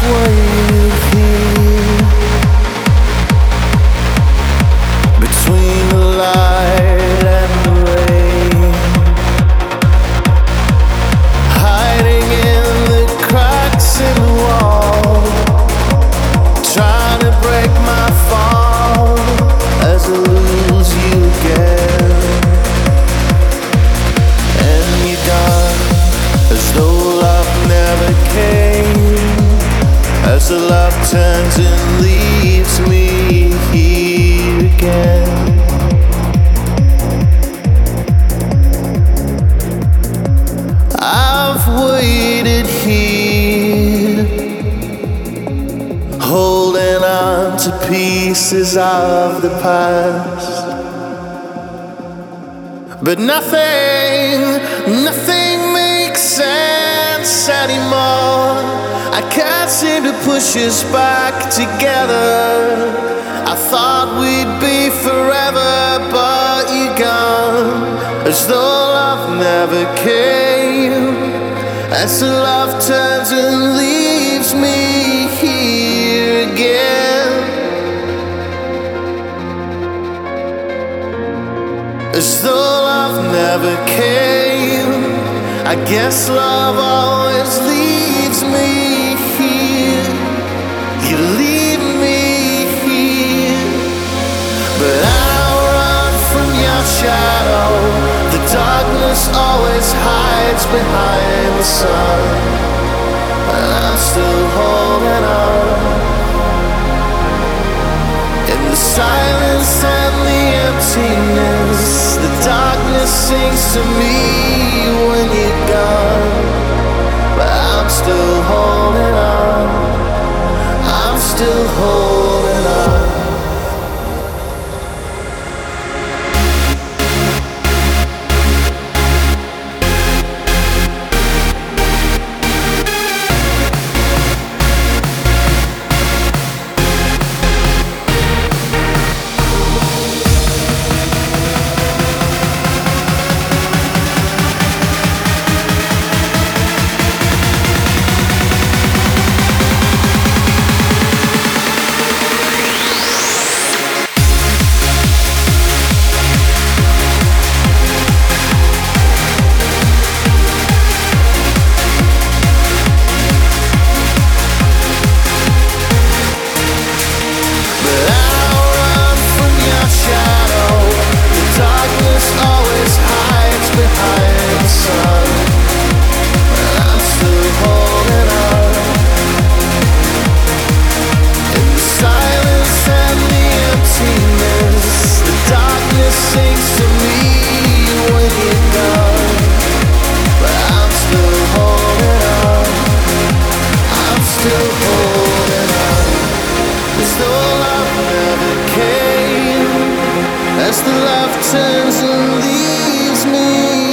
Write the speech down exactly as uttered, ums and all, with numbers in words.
waited here between the light and the rain, hiding in the cracks in the wall, trying to break my fall as I lose you again. And you're gone as though love never came, as the love turns and leaves me here again. I've waited here, holding on to pieces of the past, but nothing, nothing makes sense anymore. I can't seem to push us back together. I thought we'd be forever, but you're gone, as though love never came, as the love turns and leaves me here again. As though love never came, I guess love always leaves me here. You leave me here, but I'll run from your shadow. The darkness always hides behind the sun, and I'm still holding on. In the silence and the emptiness, the darkness sings to me when you're gone, but I'm still holding on. I'm still holding on. As the love turns and leaves me